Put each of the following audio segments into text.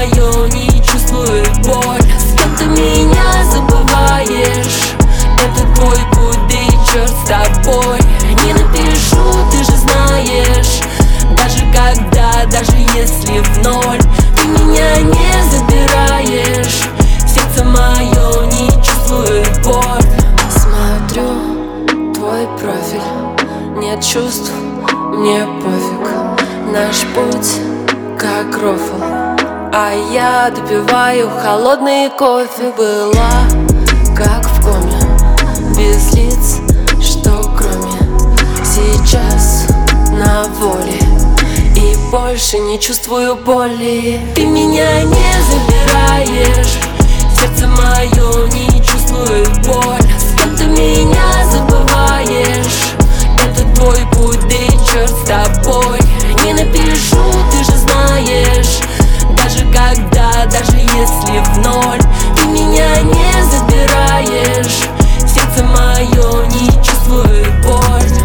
мое не чувствует боль. С кем ты меня забываешь, это твой путь, да и черт с тобой. Не напишу, ты же знаешь, даже когда, даже если в ноль. Ты меня не забираешь, сердце мое не чувствует боль. Смотрю твой профиль, нет чувств, мне пофиг. Наш путь как рофл, а я допиваю холодный кофе. Была как в коме, без лиц, что кроме. Сейчас на воле и больше не чувствую боли. Ты меня не забираешь, сердце мое не чувствует боль. С кем ты меня забываешь, это твой путь, да и черт с тобой. Не напишу, ты же знаешь, даже когда, даже если в ноль. Ты меня не забираешь, сердце мое не чувствует боль.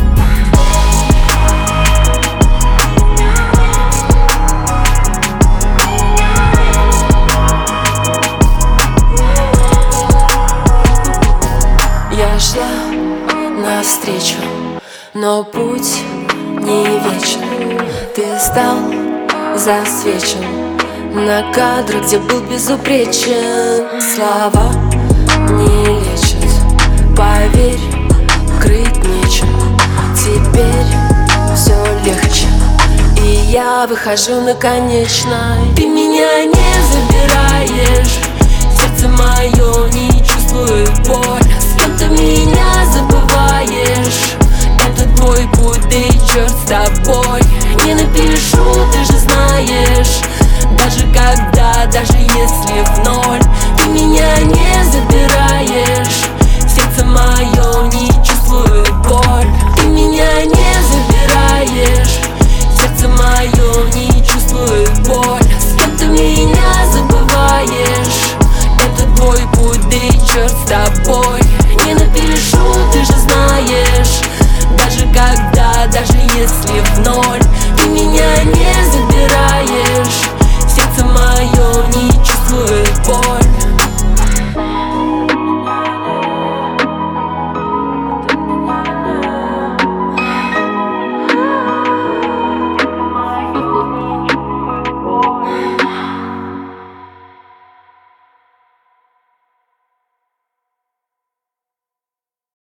Я шла навстречу, но путь не вечен. Ты стал засвечен на кадрах, где был безупречен. Слова не лечат, поверь, крыть нечем. Теперь все легче, и я выхожу на конечной. Ты меня не забираешь, сердце мое не чувствует боль. С кем ты меня забываешь, это твой путь, да и черт с тобой. Не напишу, ты же знаешь, даже когда, даже если в ночь.